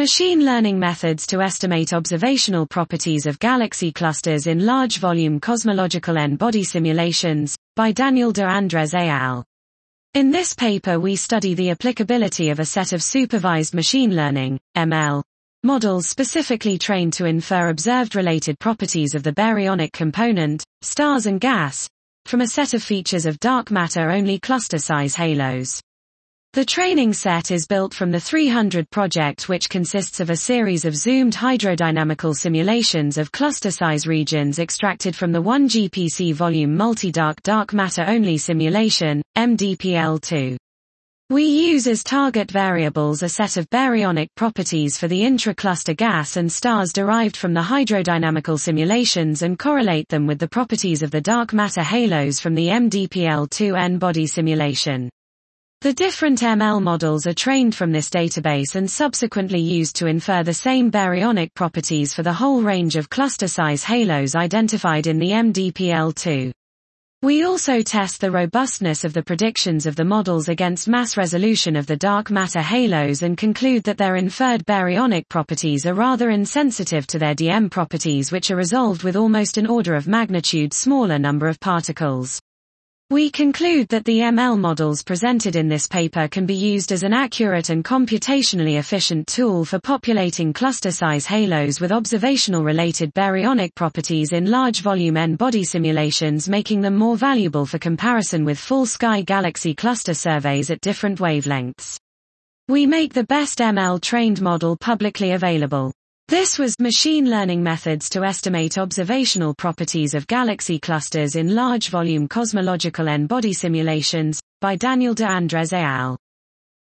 Machine learning methods to estimate observational properties of galaxy clusters in large volume cosmological N-body simulations, by Daniel de Andres et al. In this paper we study the applicability of a set of supervised machine learning, ML, models specifically trained to infer observed related properties of the baryonic component, stars and gas, from a set of features of dark matter-only cluster-size halos. The training set is built from the 300 project, which consists of a series of zoomed hydrodynamical simulations of cluster-size regions extracted from the 1GPC volume multi-dark dark matter-only simulation, MDPL2. We use as target variables a set of baryonic properties for the intra-cluster gas and stars derived from the hydrodynamical simulations and correlate them with the properties of the dark matter halos from the MDPL2 N-body simulation. The different ML models are trained from this database and subsequently used to infer the same baryonic properties for the whole range of cluster-size halos identified in the MDPL2. We also test the robustness of the predictions of the models against mass resolution of the dark matter halos and conclude that their inferred baryonic properties are rather insensitive to their DM properties, which are resolved with almost an order of magnitude smaller number of particles. We conclude that the ML models presented in this paper can be used as an accurate and computationally efficient tool for populating cluster-size halos with observational-related baryonic properties in large-volume N-body simulations, making them more valuable for comparison with full-sky galaxy cluster surveys at different wavelengths. We make the best ML-trained model publicly available. This was Machine Learning Methods to Estimate Observational Properties of Galaxy Clusters in Large Volume Cosmological N-body Simulations, by Daniel de Andres et al.